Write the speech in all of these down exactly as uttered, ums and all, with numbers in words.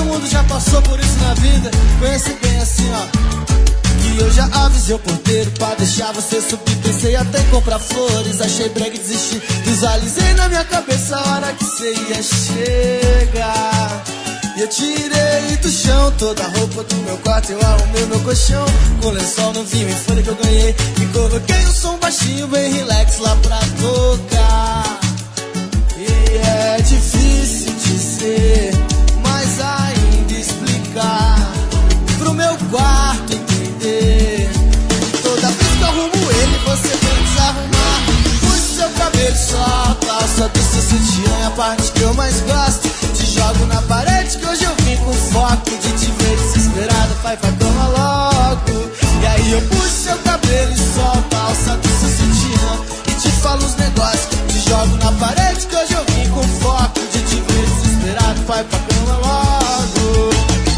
Todo mundo já passou por isso na vida. Conhece bem assim, ó. E eu já avisei o porteiro pra deixar você subir. Pensei até em comprar flores, achei brega e desisti. Visualizei na minha cabeça a hora que você ia chegar. E eu tirei do chão toda a roupa do meu quarto. Eu arrumei meu colchão com lençol no vinho e folha que eu ganhei. E coloquei o som baixinho bem relax lá pra tocar. E é difícil dizer, mas ainda explicar pro meu quarto entender. Toda vez que eu arrumo ele, você vem desarrumar. Puxa seu cabelo, solta a alça do seu sutiã. É a parte que eu mais gosto. Te jogo na parede que hoje eu vim com foco de te ver desesperado. Vai pra cama logo. E aí eu puxo seu cabelo e solta a alça do seu sutiã. E te falo os negócios. Te jogo na parede que hoje eu vim com foco de te ver desesperado. Vai pra cama logo.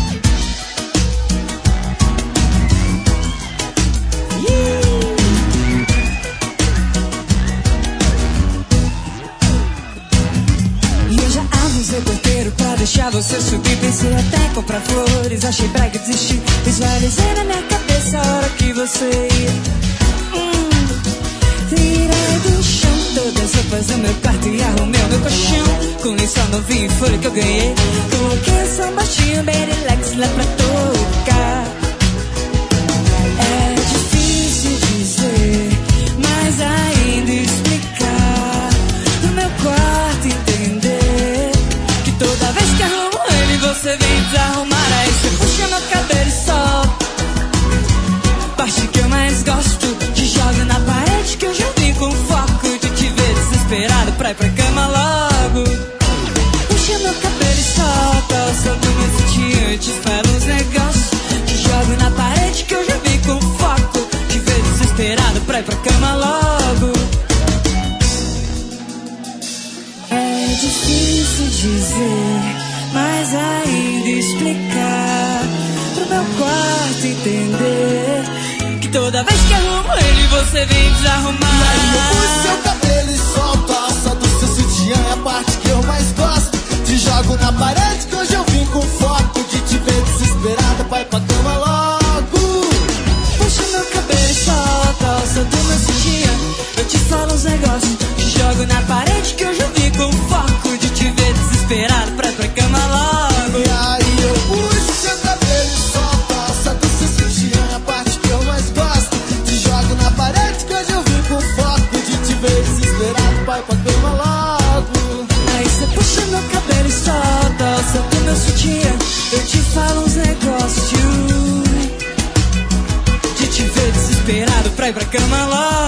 Avisei o porteiro pra deixar você subir. Pensei até em comprar flores, achei brega e desisti. Visualizei na minha cabeça a hora que você ia. hum. Tirei do chão todas as roupas do meu quarto e arrumei o meu colchão com lençol novinho e folha que eu ganhei. Coloquei o som baixinho bem relax lá pra tocar. É difícil dizer, mas ainda explicar. No meu quarto entender que toda vez que arrumo ele você vem desarrumar. Aí você puxa meu cabelo e solta parte que eu mais gosto. Te jogo na parede que eu já vim com foco de te ver desesperado pra ir pra cama logo. Puxa meu cabelo e solta o som do meu sutiã. Eu te falo uns negócios. Te jogo na parede que eu já vim com foco te ver desesperado pra ir pra cama logo. É difícil dizer, mas ainda explicar pro meu quarto entender que toda vez que arrumo ele você vem desarrumar. E aí eu puxo seu cabelo e solto a alça do seu sutiã. É a parte que eu mais gosto. Te jogo na parede que hoje eu vim com foco de te ver desesperada. Vai pra cama logo. Puxa meu cabelo e solta a alça do meu sutiã. Eu te falo uns negócios. Te jogo na parede que hoje eu vim com foco de te ver desesperado pra ir pra cama logo. E aí eu puxo seu cabelo e solto a alça do seu sutiã. É a parte que eu mais gosto. Te jogo na parede que hoje eu vim com foco de te ver desesperado. Vai pra cama logo. Aí você puxa meu cabelo e solta a alça do meu sutiã. Eu te falo uns negócios de te ver desesperado pra ir pra cama logo.